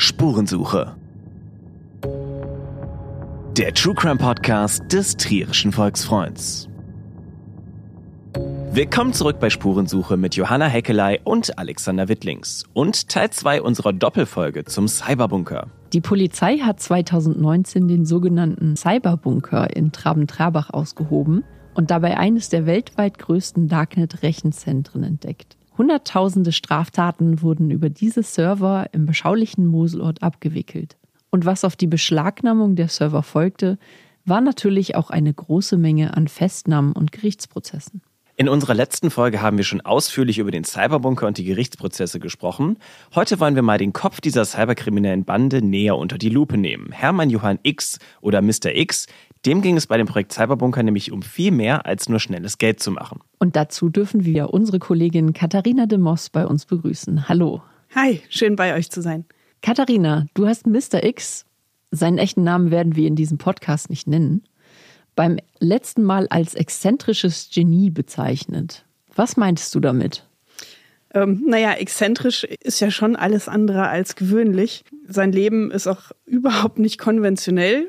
Spurensuche. Der True Crime Podcast des Trierischen Volksfreunds. Willkommen zurück bei Spurensuche mit Johanna Heckeley und Alexander Wittlings und Teil 2 unserer Doppelfolge zum Cyberbunker. Die Polizei hat 2019 den sogenannten Cyberbunker in Traben-Trarbach ausgehoben und dabei eines der weltweit größten Darknet-Rechenzentren entdeckt. Hunderttausende Straftaten wurden über diese Server im beschaulichen Moselort abgewickelt. Und was auf die Beschlagnahmung der Server folgte, war natürlich auch eine große Menge an Festnahmen und Gerichtsprozessen. In unserer letzten Folge haben wir schon ausführlich über den Cyberbunker und die Gerichtsprozesse gesprochen. Heute wollen wir mal den Kopf dieser cyberkriminellen Bande näher unter die Lupe nehmen. Hermann Johann X oder Mr. X, dem ging es bei dem Projekt Cyberbunker nämlich um viel mehr als nur schnelles Geld zu machen. Und dazu dürfen wir unsere Kollegin Katharina de Moss bei uns begrüßen. Hallo. Hi, schön bei euch zu sein. Katharina, du hast Mr. X, seinen echten Namen werden wir in diesem Podcast nicht nennen, beim letzten Mal als exzentrisches Genie bezeichnet. Was meintest du damit? Exzentrisch ist ja schon alles andere als gewöhnlich. Sein Leben ist auch überhaupt nicht konventionell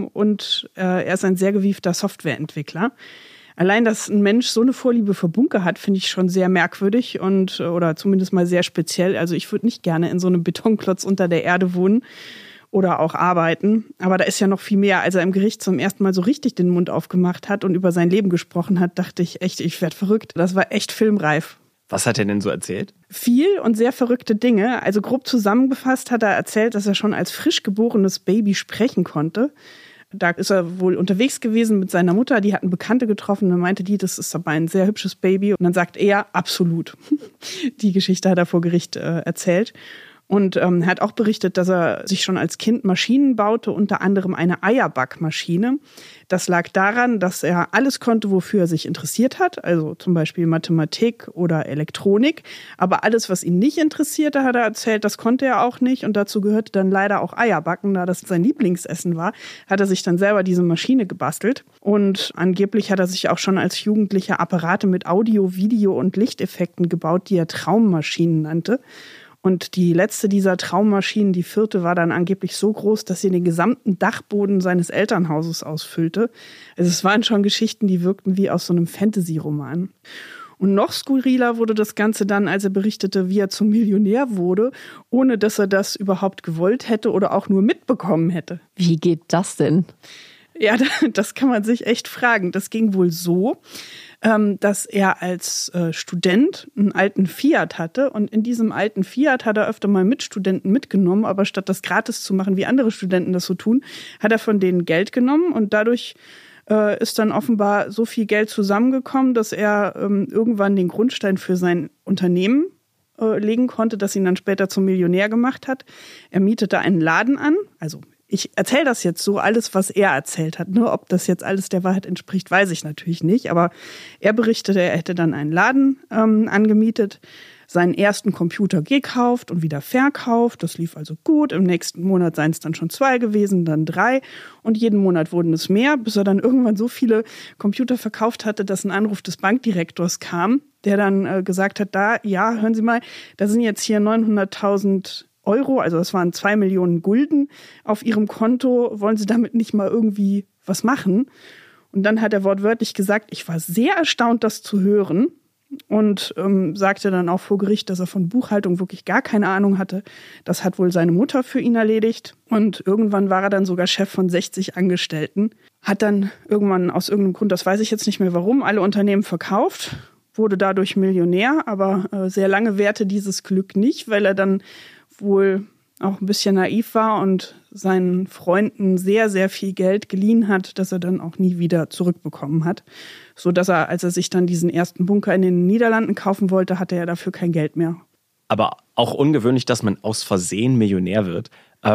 und er ist ein sehr gewiefter Softwareentwickler. Allein, dass ein Mensch so eine Vorliebe für Bunker hat, finde ich schon sehr merkwürdig oder zumindest mal sehr speziell. Also ich würde nicht gerne in so einem Betonklotz unter der Erde wohnen oder auch arbeiten. Aber da ist ja noch viel mehr. Als er im Gericht zum ersten Mal so richtig den Mund aufgemacht hat und über sein Leben gesprochen hat, dachte ich echt, ich werde verrückt. Das war echt filmreif. Was hat er denn so erzählt? Viel und sehr verrückte Dinge. Also grob zusammengefasst hat er erzählt, dass er schon als frisch geborenes Baby sprechen konnte. Da ist er wohl unterwegs gewesen mit seiner Mutter, die hatten Bekannte getroffen. Dann meinte die, das ist aber ein sehr hübsches Baby. Und dann sagt er, absolut. Die Geschichte hat er vor Gericht erzählt. Und er hat auch berichtet, dass er sich schon als Kind Maschinen baute, unter anderem eine Eierbackmaschine. Das lag daran, dass er alles konnte, wofür er sich interessiert hat, also zum Beispiel Mathematik oder Elektronik. Aber alles, was ihn nicht interessierte, hat er erzählt, das konnte er auch nicht. Und dazu gehörte dann leider auch Eierbacken, da das sein Lieblingsessen war, hat er sich dann selber diese Maschine gebastelt. Und angeblich hat er sich auch schon als Jugendlicher Apparate mit Audio, Video und Lichteffekten gebaut, die er Traummaschinen nannte. Und die letzte dieser Traummaschinen, die vierte, war dann angeblich so groß, dass sie den gesamten Dachboden seines Elternhauses ausfüllte. Also es waren schon Geschichten, die wirkten wie aus so einem Fantasy-Roman. Und noch skurriler wurde das Ganze dann, als er berichtete, wie er zum Millionär wurde, ohne dass er das überhaupt gewollt hätte oder auch nur mitbekommen hätte. Wie geht das denn? Ja, das kann man sich echt fragen. Das ging wohl so, dass er als Student einen alten Fiat hatte und in diesem alten Fiat hat er öfter mal Mitstudenten mitgenommen, aber statt das gratis zu machen, wie andere Studenten das so tun, hat er von denen Geld genommen und dadurch ist dann offenbar so viel Geld zusammengekommen, dass er irgendwann den Grundstein für sein Unternehmen legen konnte, das ihn dann später zum Millionär gemacht hat. Er mietete einen Laden an, also ich erzähle das jetzt so, alles, was er erzählt hat. Nur ob das jetzt alles der Wahrheit entspricht, weiß ich natürlich nicht. Aber er berichtete, er hätte dann einen Laden angemietet, seinen ersten Computer gekauft und wieder verkauft. Das lief also gut. Im nächsten Monat seien es dann schon 2 gewesen, dann 3. Und jeden Monat wurden es mehr, bis er dann irgendwann so viele Computer verkauft hatte, dass ein Anruf des Bankdirektors kam, der dann gesagt hat, hören Sie mal, da sind jetzt hier 900.000 Euro, also das waren 2 Millionen Gulden auf ihrem Konto, wollen Sie damit nicht mal irgendwie was machen? Und dann hat er wortwörtlich gesagt, ich war sehr erstaunt, das zu hören und sagte dann auch vor Gericht, dass er von Buchhaltung wirklich gar keine Ahnung hatte. Das hat wohl seine Mutter für ihn erledigt und irgendwann war er dann sogar Chef von 60 Angestellten, hat dann irgendwann aus irgendeinem Grund, das weiß ich jetzt nicht mehr warum, alle Unternehmen verkauft, wurde dadurch Millionär, aber sehr lange währte dieses Glück nicht, weil er dann wohl auch ein bisschen naiv war und seinen Freunden sehr, sehr viel Geld geliehen hat, das er dann auch nie wieder zurückbekommen hat. So dass er, als er sich dann diesen ersten Bunker in den Niederlanden kaufen wollte, hatte er dafür kein Geld mehr. Aber auch ungewöhnlich, dass man aus Versehen Millionär wird.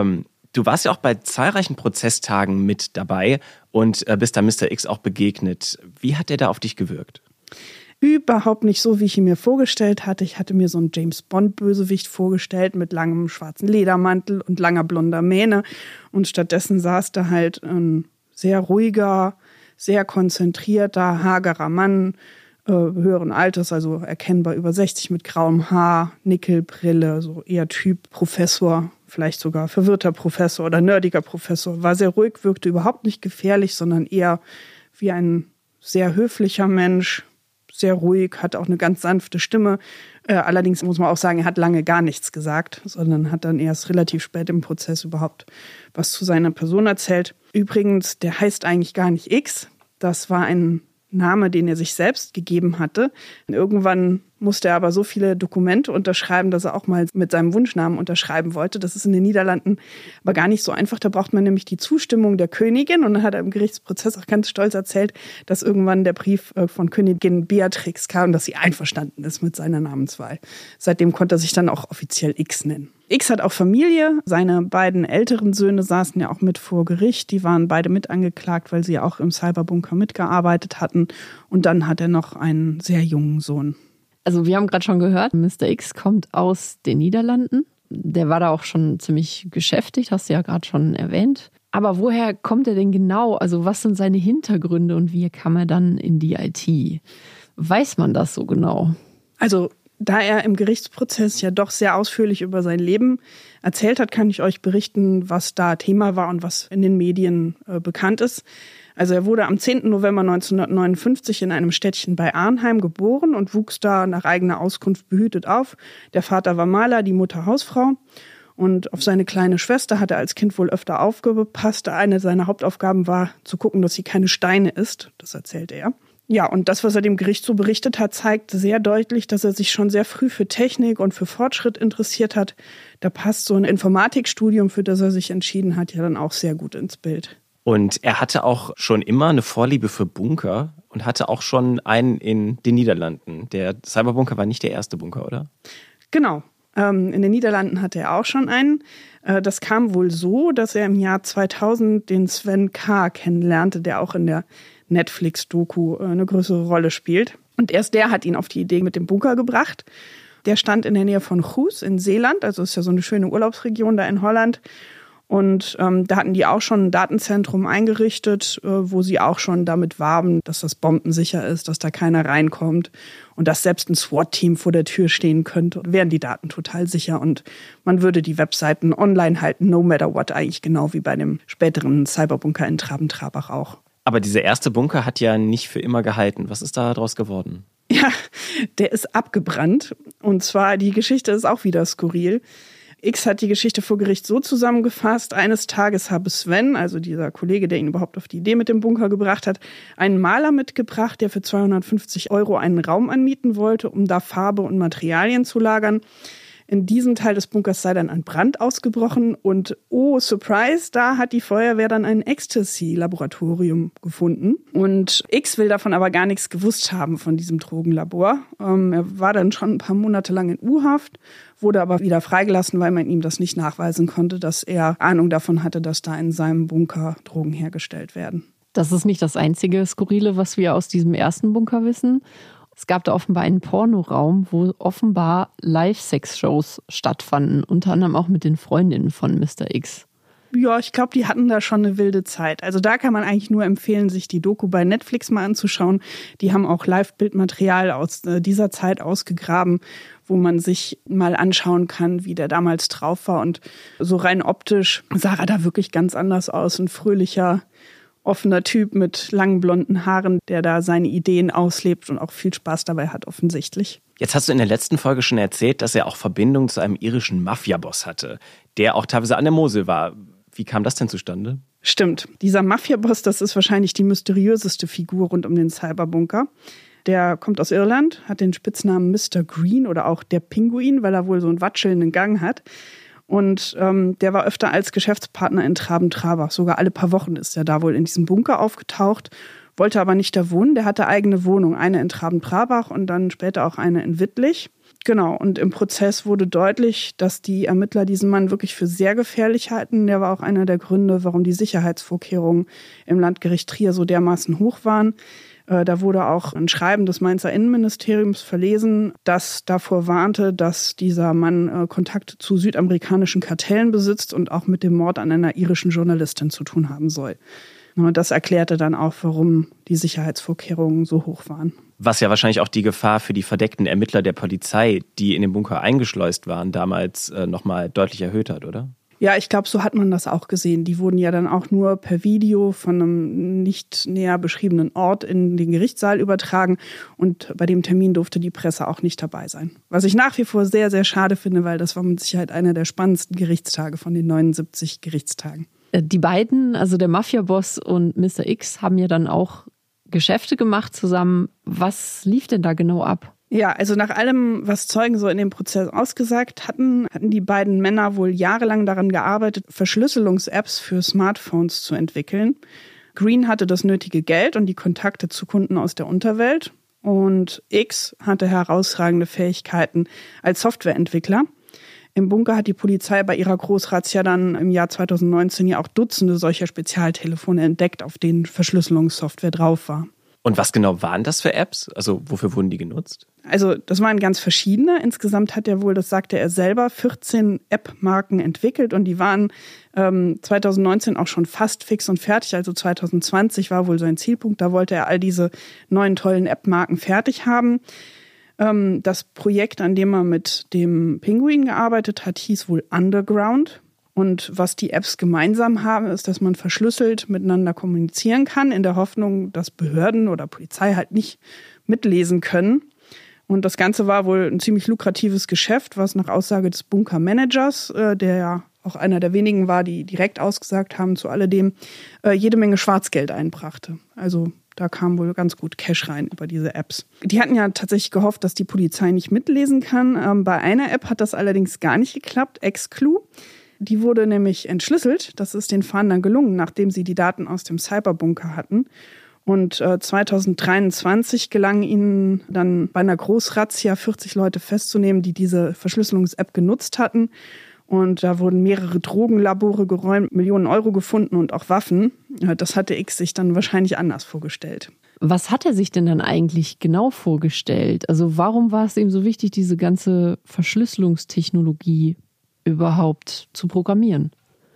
Du warst ja auch bei zahlreichen Prozesstagen mit dabei und bist da Mr. X auch begegnet. Wie hat der da auf dich gewirkt? Überhaupt nicht so, wie ich ihn mir vorgestellt hatte. Ich hatte mir so einen James-Bond-Bösewicht vorgestellt mit langem schwarzen Ledermantel und langer blonder Mähne. Und stattdessen saß da halt ein sehr ruhiger, sehr konzentrierter, hagerer Mann, höheren Alters, also erkennbar über 60 mit grauem Haar, Nickelbrille, so eher Typ Professor vielleicht sogar verwirrter Professor oder nerdiger Professor. War sehr ruhig, wirkte überhaupt nicht gefährlich, sondern eher wie ein sehr höflicher Mensch, sehr ruhig, hat auch eine ganz sanfte Stimme. Allerdings muss man auch sagen, er hat lange gar nichts gesagt, sondern hat dann erst relativ spät im Prozess überhaupt was zu seiner Person erzählt. Übrigens, der heißt eigentlich gar nicht X. Das war ein Name, den er sich selbst gegeben hatte. Irgendwann musste er aber so viele Dokumente unterschreiben, dass er auch mal mit seinem Wunschnamen unterschreiben wollte. Das ist in den Niederlanden aber gar nicht so einfach. Da braucht man nämlich die Zustimmung der Königin. Und dann hat er im Gerichtsprozess auch ganz stolz erzählt, dass irgendwann der Brief von Königin Beatrix kam, dass sie einverstanden ist mit seiner Namenswahl. Seitdem konnte er sich dann auch offiziell X nennen. X hat auch Familie. Seine beiden älteren Söhne saßen ja auch mit vor Gericht. Die waren beide mit angeklagt, weil sie ja auch im Cyberbunker mitgearbeitet hatten. Und dann hat er noch einen sehr jungen Sohn. Also wir haben gerade schon gehört, Mr. X kommt aus den Niederlanden. Der war da auch schon ziemlich geschäftigt, hast du ja gerade schon erwähnt. Aber woher kommt er denn genau? Also was sind seine Hintergründe und wie kam er dann in die IT? Weiß man das so genau? Also da er im Gerichtsprozess ja doch sehr ausführlich über sein Leben erzählt hat, kann ich euch berichten, was da Thema war und was in den Medien bekannt ist. Also er wurde am 10. November 1959 in einem Städtchen bei Arnheim geboren und wuchs da nach eigener Auskunft behütet auf. Der Vater war Maler, die Mutter Hausfrau. Und auf seine kleine Schwester hat er als Kind wohl öfter aufgepasst. Eine seiner Hauptaufgaben war, zu gucken, dass sie keine Steine isst. Das erzählte er. Ja, und das, was er dem Gericht so berichtet hat, zeigt sehr deutlich, dass er sich schon sehr früh für Technik und für Fortschritt interessiert hat. Da passt so ein Informatikstudium, für das er sich entschieden hat, ja dann auch sehr gut ins Bild. Und er hatte auch schon immer eine Vorliebe für Bunker und hatte auch schon einen in den Niederlanden. Der Cyberbunker war nicht der erste Bunker, oder? Genau. In den Niederlanden hatte er auch schon einen. Das kam wohl so, dass er im Jahr 2000 den Sven K. kennenlernte, der auch in der Netflix-Doku eine größere Rolle spielt. Und erst der hat ihn auf die Idee mit dem Bunker gebracht. Der stand in der Nähe von Goes in Zeeland, also ist ja so eine schöne Urlaubsregion da in Holland. Und da hatten die auch schon ein Datenzentrum eingerichtet, wo sie auch schon damit warben, dass das bombensicher ist, dass da keiner reinkommt und dass selbst ein SWAT-Team vor der Tür stehen könnte. Wären die Daten total sicher und man würde die Webseiten online halten, no matter what, eigentlich genau wie bei dem späteren Cyberbunker in Traben-Trabach auch. Aber dieser erste Bunker hat ja nicht für immer gehalten. Was ist da draus geworden? Ja, der ist abgebrannt. Und zwar, die Geschichte ist auch wieder skurril. X hat die Geschichte vor Gericht so zusammengefasst: Eines Tages habe Sven, also dieser Kollege, der ihn überhaupt auf die Idee mit dem Bunker gebracht hat, einen Maler mitgebracht, der für 250 € einen Raum anmieten wollte, um da Farbe und Materialien zu lagern. In diesem Teil des Bunkers sei dann ein Brand ausgebrochen und oh, Surprise, da hat die Feuerwehr dann ein Ecstasy-Laboratorium gefunden. Und X will davon aber gar nichts gewusst haben von diesem Drogenlabor. Er war dann schon ein paar Monate lang in U-Haft, wurde aber wieder freigelassen, weil man ihm das nicht nachweisen konnte, dass er Ahnung davon hatte, dass da in seinem Bunker Drogen hergestellt werden. Das ist nicht das einzige Skurrile, was wir aus diesem ersten Bunker wissen. Es gab da offenbar einen Pornoraum, wo offenbar Live-Sex-Shows stattfanden, unter anderem auch mit den Freundinnen von Mr. X. Ja, ich glaube, die hatten da schon eine wilde Zeit. Also da kann man eigentlich nur empfehlen, sich die Doku bei Netflix mal anzuschauen. Die haben auch Live-Bildmaterial aus dieser Zeit ausgegraben, wo man sich mal anschauen kann, wie der damals drauf war. Und so rein optisch sah er da wirklich ganz anders aus. Ein fröhlicher, offener Typ mit langen blonden Haaren, der da seine Ideen auslebt und auch viel Spaß dabei hat, offensichtlich. Jetzt hast du in der letzten Folge schon erzählt, dass er auch Verbindung zu einem irischen Mafia-Boss hatte, der auch teilweise an der Mosel war. Wie kam das denn zustande? Stimmt. Dieser Mafia-Boss, das ist wahrscheinlich die mysteriöseste Figur rund um den Cyberbunker. Der kommt aus Irland, hat den Spitznamen Mr. Green oder auch der Pinguin, weil er wohl so einen watschelnden Gang hat. Und der war öfter als Geschäftspartner in Traben-Trabach. Sogar alle paar Wochen ist er da wohl in diesem Bunker aufgetaucht, wollte aber nicht da wohnen. Der hatte eigene Wohnung, eine in Traben-Trabach und dann später auch eine in Wittlich. Genau, und im Prozess wurde deutlich, dass die Ermittler diesen Mann wirklich für sehr gefährlich halten. Der war auch einer der Gründe, warum die Sicherheitsvorkehrungen im Landgericht Trier so dermaßen hoch waren. Da wurde auch ein Schreiben des Mainzer Innenministeriums verlesen, das davor warnte, dass dieser Mann Kontakt zu südamerikanischen Kartellen besitzt und auch mit dem Mord an einer irischen Journalistin zu tun haben soll. Und das erklärte dann auch, warum die Sicherheitsvorkehrungen so hoch waren. Was ja wahrscheinlich auch die Gefahr für die verdeckten Ermittler der Polizei, die in den Bunker eingeschleust waren, damals nochmal deutlich erhöht hat, oder? Ja, ich glaube, so hat man das auch gesehen. Die wurden ja dann auch nur per Video von einem nicht näher beschriebenen Ort in den Gerichtssaal übertragen. Und bei dem Termin durfte die Presse auch nicht dabei sein. Was ich nach wie vor sehr, sehr schade finde, weil das war mit Sicherheit einer der spannendsten Gerichtstage von den 79 Gerichtstagen. Die beiden, also der Mafia-Boss und Mr. X, haben ja dann auch Geschäfte gemacht zusammen. Was lief denn da genau ab? Ja, also nach allem, was Zeugen so in dem Prozess ausgesagt hatten die beiden Männer wohl jahrelang daran gearbeitet, Verschlüsselungs-Apps für Smartphones zu entwickeln. Green hatte das nötige Geld und die Kontakte zu Kunden aus der Unterwelt. Und X hatte herausragende Fähigkeiten als Softwareentwickler. Im Bunker hat die Polizei bei ihrer Großrazzia dann im Jahr 2019 ja auch Dutzende solcher Spezialtelefone entdeckt, auf denen Verschlüsselungssoftware drauf war. Und was genau waren das für Apps? Also wofür wurden die genutzt? Also das waren ganz verschiedene. Insgesamt hat er wohl, das sagte er selber, 14 App-Marken entwickelt und die waren 2019 auch schon fast fix und fertig. Also 2020 war wohl sein Zielpunkt. Da wollte er all diese neuen tollen App-Marken fertig haben. Das Projekt, an dem er mit dem Pinguin gearbeitet hat, hieß wohl Underground. Und was die Apps gemeinsam haben, ist, dass man verschlüsselt miteinander kommunizieren kann, in der Hoffnung, dass Behörden oder Polizei halt nicht mitlesen können. Und das Ganze war wohl ein ziemlich lukratives Geschäft, was nach Aussage des Bunkermanagers, der ja auch einer der wenigen war, die direkt ausgesagt haben zu alledem, jede Menge Schwarzgeld einbrachte. Also da kam wohl ganz gut Cash rein über diese Apps. Die hatten ja tatsächlich gehofft, dass die Polizei nicht mitlesen kann. Bei einer App hat das allerdings gar nicht geklappt, Xclue. Die wurde nämlich entschlüsselt. Das ist den Fahndern gelungen, nachdem sie die Daten aus dem Cyberbunker hatten. Und 2023 gelang ihnen dann bei einer Großrazzia 40 Leute festzunehmen, die diese Verschlüsselungs-App genutzt hatten. Und da wurden mehrere Drogenlabore geräumt, Millionen Euro gefunden und auch Waffen. Das hatte X sich dann wahrscheinlich anders vorgestellt. Was hat er sich denn dann eigentlich genau vorgestellt? Also warum war es ihm so wichtig, diese ganze Verschlüsselungstechnologie überhaupt zu programmieren?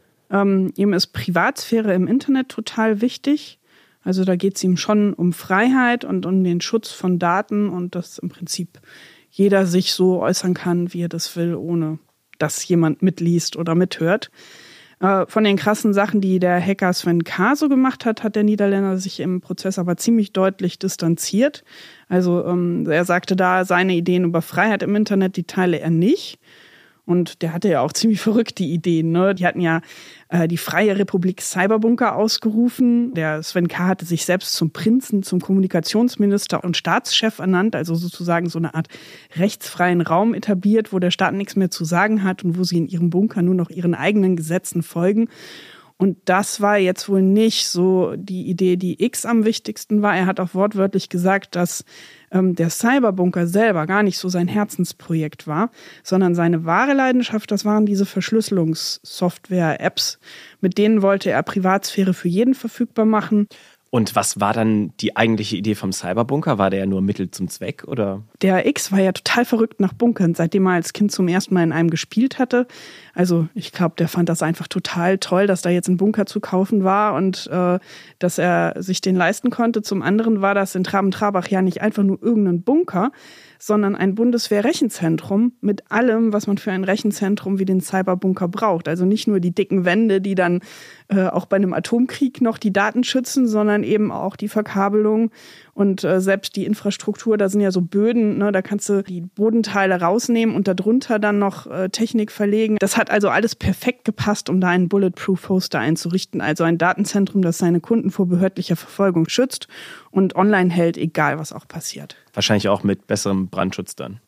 Ihm ist Privatsphäre im Internet total wichtig. Also da geht es ihm schon um Freiheit und um den Schutz von Daten und dass im Prinzip jeder sich so äußern kann, wie er das will, ohne dass jemand mitliest oder mithört. Von den krassen Sachen, die der Hacker Sven K. so gemacht hat, hat der Niederländer sich im Prozess aber ziemlich deutlich distanziert. Also er sagte da, seine Ideen über Freiheit im Internet, die teile er nicht. Und der hatte ja auch ziemlich verrückte Ideen, ne? Die hatten ja die Freie Republik Cyberbunker ausgerufen. Der Sven K. hatte sich selbst zum Prinzen, zum Kommunikationsminister und Staatschef ernannt, also sozusagen so eine Art rechtsfreien Raum etabliert, wo der Staat nichts mehr zu sagen hat und wo sie in ihrem Bunker nur noch ihren eigenen Gesetzen folgen. Und das war jetzt wohl nicht so die Idee, die X am wichtigsten war. Er hat auch wortwörtlich gesagt, dass der Cyberbunker selber gar nicht so sein Herzensprojekt war, sondern seine wahre Leidenschaft, das waren diese Verschlüsselungssoftware-Apps. Mit denen wollte er Privatsphäre für jeden verfügbar machen. Und was war dann die eigentliche Idee vom Cyberbunker? War der ja nur Mittel zum Zweck, oder? Der X war ja total verrückt nach Bunkern, seitdem er als Kind zum ersten Mal in einem gespielt hatte. Also ich glaube, der fand das einfach total toll, dass da jetzt ein Bunker zu kaufen war und dass er sich den leisten konnte. Zum anderen war das in Traben-Trabach ja nicht einfach nur irgendein Bunker, sondern ein Bundeswehr-Rechenzentrum mit allem, was man für ein Rechenzentrum wie den Cyberbunker braucht. Also nicht nur die dicken Wände, die dann auch bei einem Atomkrieg noch die Daten schützen, sondern eben auch die Verkabelung und selbst die Infrastruktur. Da sind ja so Böden, ne, da kannst du die Bodenteile rausnehmen und darunter dann noch Technik verlegen. Das hat also alles perfekt gepasst, um da einen Bulletproof-Hoster einzurichten. Also ein Datenzentrum, das seine Kunden vor behördlicher Verfolgung schützt und online hält, egal was auch passiert. Wahrscheinlich auch mit besserem Brandschutz dann.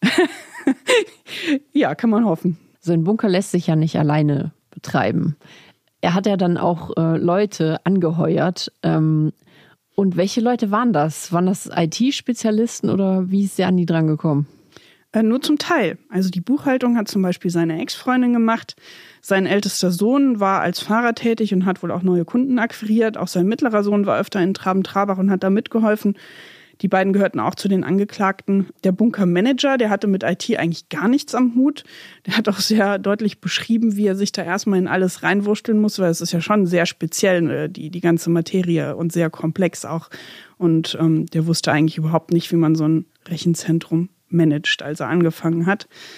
Ja, kann man hoffen. So ein Bunker lässt sich ja nicht alleine betreiben. Er hat ja dann auch Leute angeheuert. Und welche Leute waren das? Waren das IT-Spezialisten oder wie ist der an die dran gekommen? Nur zum Teil. Also die Buchhaltung hat zum Beispiel seine Ex-Freundin gemacht. Sein ältester Sohn war als Fahrer tätig und hat wohl auch neue Kunden akquiriert. Auch sein mittlerer Sohn war öfter in Traben-Trabach und hat da mitgeholfen. Die beiden gehörten auch zu den Angeklagten. Der Bunkermanager, der hatte mit IT eigentlich gar nichts am Hut. Der hat auch sehr deutlich beschrieben, wie er sich da erstmal in alles reinwursteln muss, weil es ist ja schon sehr speziell, die ganze Materie und sehr komplex auch. Und der wusste eigentlich überhaupt nicht, wie man so ein Rechenzentrum managt, als er angefangen hat.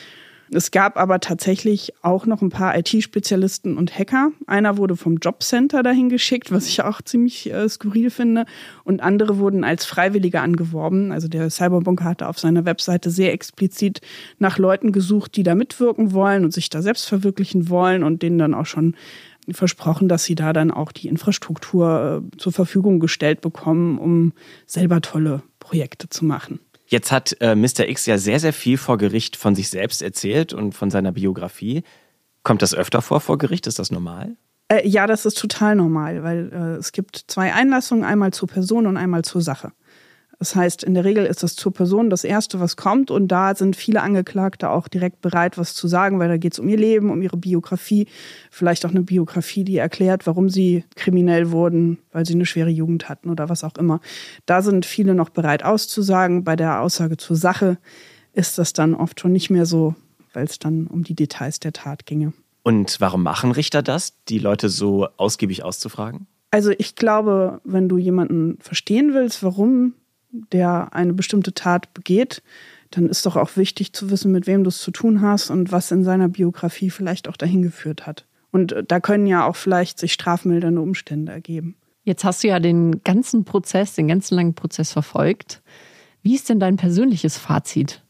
Es gab aber tatsächlich auch noch ein paar IT-Spezialisten und Hacker. Einer wurde vom Jobcenter dahin geschickt, was ich auch ziemlich skurril finde. Und andere wurden als Freiwillige angeworben. Also der Cyberbunker hatte auf seiner Webseite sehr explizit nach Leuten gesucht, die da mitwirken wollen und sich da selbst verwirklichen wollen und denen dann auch schon versprochen, dass sie da dann auch die Infrastruktur zur Verfügung gestellt bekommen, um selber tolle Projekte zu machen. Jetzt hat Mr. X ja sehr, sehr viel vor Gericht von sich selbst erzählt und von seiner Biografie. Kommt das öfter vor Gericht? Ist das normal? Ja, das ist total normal, weil es gibt 2 Einlassungen, einmal zur Person und einmal zur Sache. Das heißt, in der Regel ist das zur Person das Erste, was kommt. Und da sind viele Angeklagte auch direkt bereit, was zu sagen, weil da geht es um ihr Leben, um ihre Biografie. Vielleicht auch eine Biografie, die erklärt, warum sie kriminell wurden, weil sie eine schwere Jugend hatten oder was auch immer. Da sind viele noch bereit auszusagen. Bei der Aussage zur Sache ist das dann oft schon nicht mehr so, weil es dann um die Details der Tat ginge. Und warum machen Richter das, die Leute so ausgiebig auszufragen? Also ich glaube, wenn du jemanden verstehen willst, warum der eine bestimmte Tat begeht, dann ist doch auch wichtig zu wissen, mit wem du es zu tun hast und was in seiner Biografie vielleicht auch dahin geführt hat. Und da können ja auch vielleicht sich strafmildernde Umstände ergeben. Jetzt hast du ja den ganzen Prozess, den ganzen langen Prozess verfolgt. Wie ist denn dein persönliches Fazit?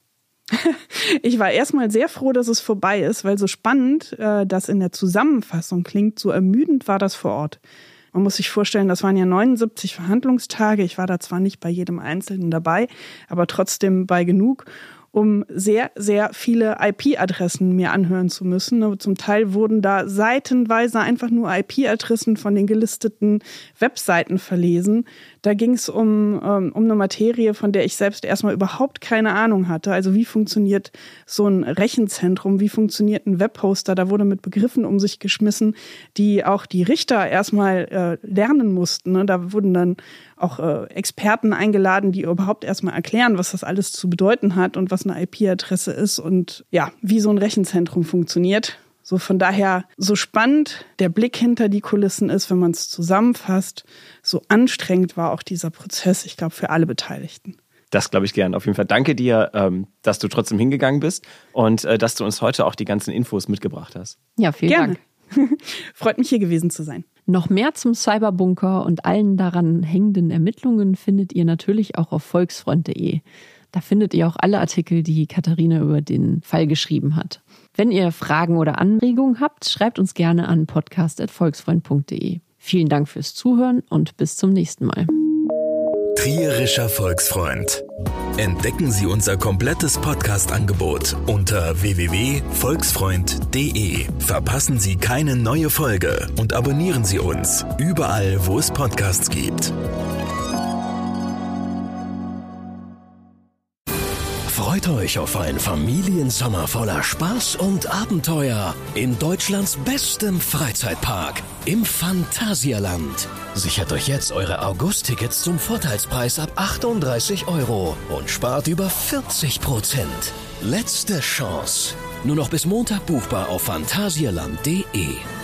Ich war erstmal sehr froh, dass es vorbei ist, weil so spannend das in der Zusammenfassung klingt, so ermüdend war das vor Ort. Man muss sich vorstellen, das waren ja 79 Verhandlungstage. Ich war da zwar nicht bei jedem Einzelnen dabei, aber trotzdem bei genug, um sehr, sehr viele IP-Adressen mir anhören zu müssen. Zum Teil wurden da seitenweise einfach nur IP-Adressen von den gelisteten Webseiten verlesen. Da ging es um eine Materie, von der ich selbst erstmal überhaupt keine Ahnung hatte. Also wie funktioniert so ein Rechenzentrum, wie funktioniert ein Webhoster? Da wurde mit Begriffen um sich geschmissen, die auch die Richter erstmal lernen mussten. Ne? Da wurden dann auch Experten eingeladen, die überhaupt erstmal erklären, was das alles zu bedeuten hat und was eine IP-Adresse ist und ja, wie so ein Rechenzentrum funktioniert. So von daher, so spannend der Blick hinter die Kulissen ist, wenn man es zusammenfasst, so anstrengend war auch dieser Prozess, ich glaube, für alle Beteiligten. Das glaube ich gern. Auf jeden Fall danke dir, dass du trotzdem hingegangen bist und dass du uns heute auch die ganzen Infos mitgebracht hast. Ja, vielen Gerne. Dank. Freut mich, hier gewesen zu sein. Noch mehr zum Cyberbunker und allen daran hängenden Ermittlungen findet ihr natürlich auch auf volksfreund.de. Da findet ihr auch alle Artikel, die Katharina über den Fall geschrieben hat. Wenn ihr Fragen oder Anregungen habt, schreibt uns gerne an podcast@volksfreund.de. Vielen Dank fürs Zuhören und bis zum nächsten Mal. Trierischer Volksfreund. Entdecken Sie unser komplettes Podcast-Angebot unter www.volksfreund.de. Verpassen Sie keine neue Folge und abonnieren Sie uns überall, wo es Podcasts gibt. Freut euch auf einen Familiensommer voller Spaß und Abenteuer in Deutschlands bestem Freizeitpark im Phantasialand. Sichert euch jetzt eure August-Tickets zum Vorteilspreis ab 38 € und spart über 40%. Letzte Chance. Nur noch bis Montag buchbar auf phantasialand.de.